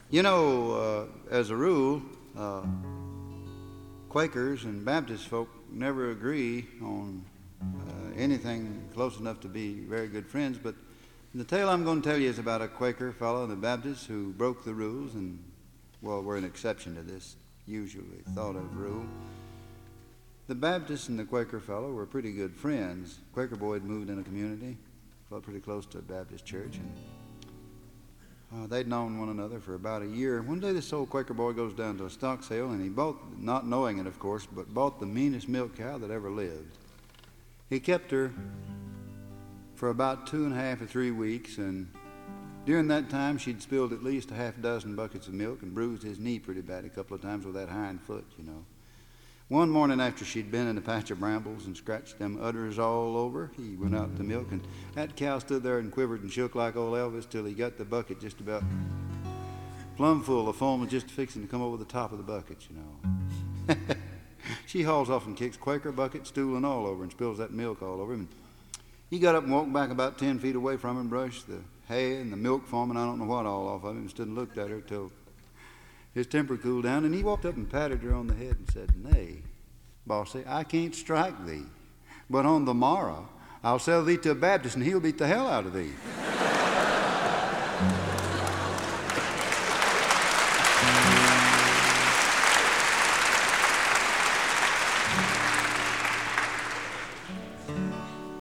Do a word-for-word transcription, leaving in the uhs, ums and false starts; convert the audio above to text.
You know, uh, as a rule, uh, Quakers and Baptist folk never agree on uh, anything close enough to be very good friends, but the tale I'm going to tell you is about a Quaker fellow and a Baptist who broke the rules, and, well, we're an exception to this usually thought of rule. The Baptist and the Quaker fellow were pretty good friends. Quaker boy had moved in a community, felt pretty close to a Baptist church, and Uh, they'd known one another for about a year. One day this old Quaker boy goes down to a stock sale, and he bought, not knowing it of course, but bought the meanest milk cow that ever lived. He kept her for about two and a half or three weeks, and during that time she'd spilled at least a half dozen buckets of milk and bruised his knee pretty bad a couple of times with that hind foot, you know. One morning after she'd been in a patch of brambles and scratched them udders all over, he went out to milk, and that cow stood there and quivered and shook like old Elvis till he got the bucket just about plumb full. The foam was just fixing to come over the top of the bucket, you know. She hauls off and kicks Quaker bucket, stool, and all over and spills that milk all over him. And he got up and walked back about ten feet away from him and brushed the hay and the milk foam and I don't know what all off of him and stood and looked at her till his temper cooled down, and he walked up and patted her on the head and said, "Nay, bossy, I can't strike thee, but on the morrow I'll sell thee to a Baptist and he'll beat the hell out of thee."